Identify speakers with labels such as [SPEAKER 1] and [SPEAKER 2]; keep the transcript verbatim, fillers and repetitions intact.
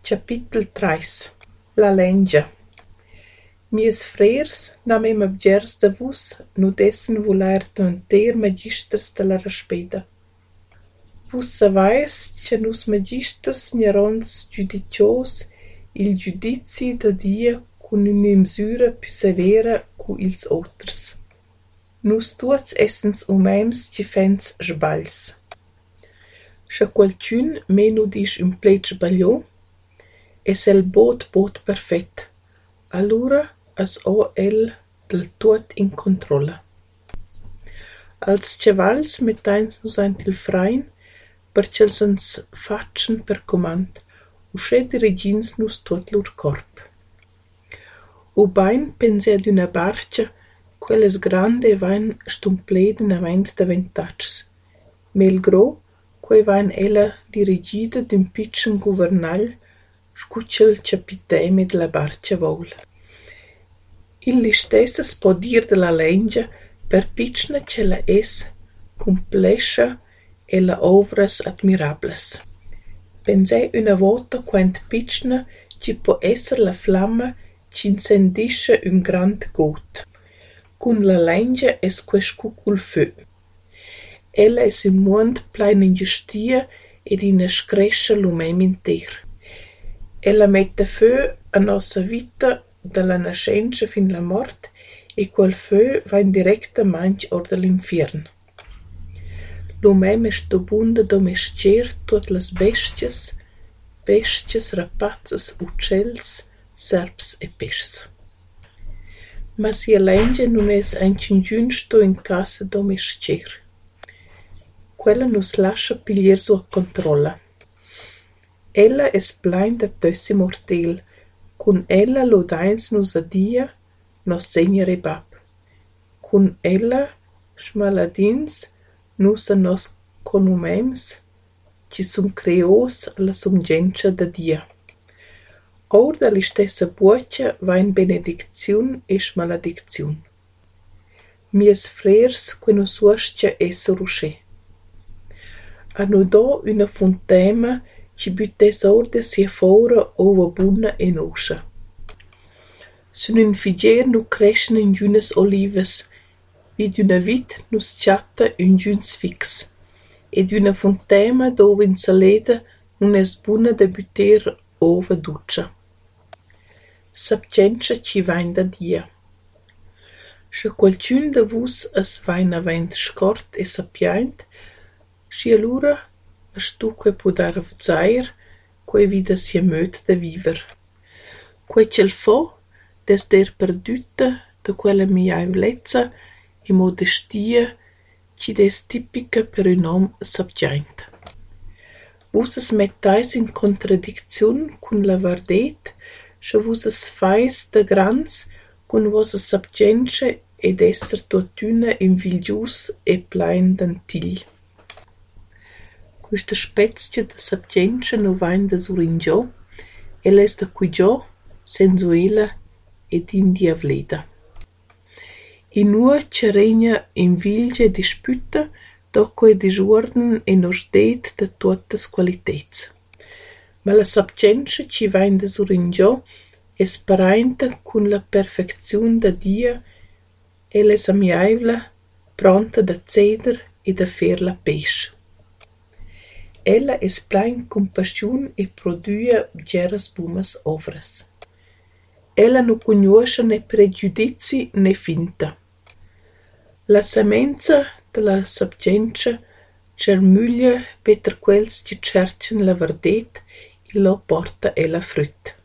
[SPEAKER 1] Chapitel treis. La lengia. Mies frers namem abgers da vus nu dessen voler tanter magisters de la raspeda. Vus savais che nus magisters gnerons giudicios il giudizi da dia cun una misura più severa cu ils auters. Nus tuots essens umems che fens sbagls. Scha qualcun menu dis un pleit sbagliò, es el bot bot perfett. Allura as o el del tuot in controlla. Als chavals mettains nus aint il frein, perch'els ens fatschen per comand, usche dirigins nus tuot lur corp. U bain pense ad una barcia, quelles grande vain stumpleden avaint daventatgs. Mel gro, quei vain ella dirigida d'un pitschen guvernal, scucel capiteme de la barcia vol. Illi stessas po dir de la lengia per pitschna ce la es complescha e la ovras admirablas. Pensei una volta quant pitschna ci po esser la flamma ci incendisce un grand got. Cun la lengia es quescu cul feu. Ella es un mond plein ingiustia ed ina screscia lumem inter. Ella mette feu a nossa vita dalla nascenza fin la mort e quel feu va in directa manch or de l'infiern. Lumem est dobunda domescer tuot las bestias, bestias, rapazzas, uccels, serps e peschs. Ma sia lengia nun es ancin giunsto in casa domescer. Quella nus lascia piglier sua controlla. Ella es plein da tössi mortel, cun ella lo dains nus a dia, nos segnere bab. Cun ella, schmaladins, nus a nos conumems, ci sum creos alla sumgentia da dia. Or da li stessa buocia va in benedicziun e schmaladicziun. Mies frers que nus uascia esser usce. A nu do una fontema ci büttes orde sia fora ova buna e noscia. Sun un figer nu crescen in giunas olives, vid una vit nus chatta un giuns fix, ed una fontema dove in saleda nun es buna da bütter ova duccia. Sapcenza ci vain da dia. Scha qualcun da vus as vain avent scort e sapiaint, schi allura a stuque pudar vzair, quei vida sia möt da viver. Quei cel fo, des der perdütta, da quella miaiulezza e modestia, ci des tipica per un om sapgiaint. Vus es mettais in contradicziun cun la vardet, scha vus es fais da grans, cun vosa sapgenza ed esser tuotuna in vilgius e plein d'antigl. Questa spezia da sapgenza no vain da suringiò, ella es da quiggiò, sensuela ed indiavleda. In ua ci regna in vilgia dispütta, doco e disordnen e nostet da tuottas qualitets. Ma la sapgenza ci vain da suringiò es parainta cun la perfecziun da dia, ella es amiaivla, pronta da ceder e da fer la pesce. Ella es plein compassion e produia geras bumas ovras. Ella no cugnuoscia ne pregiudizi ne finta. La semenza de la sapgenza germuglia peter quels che cercen la vardet e lo porta ella früt.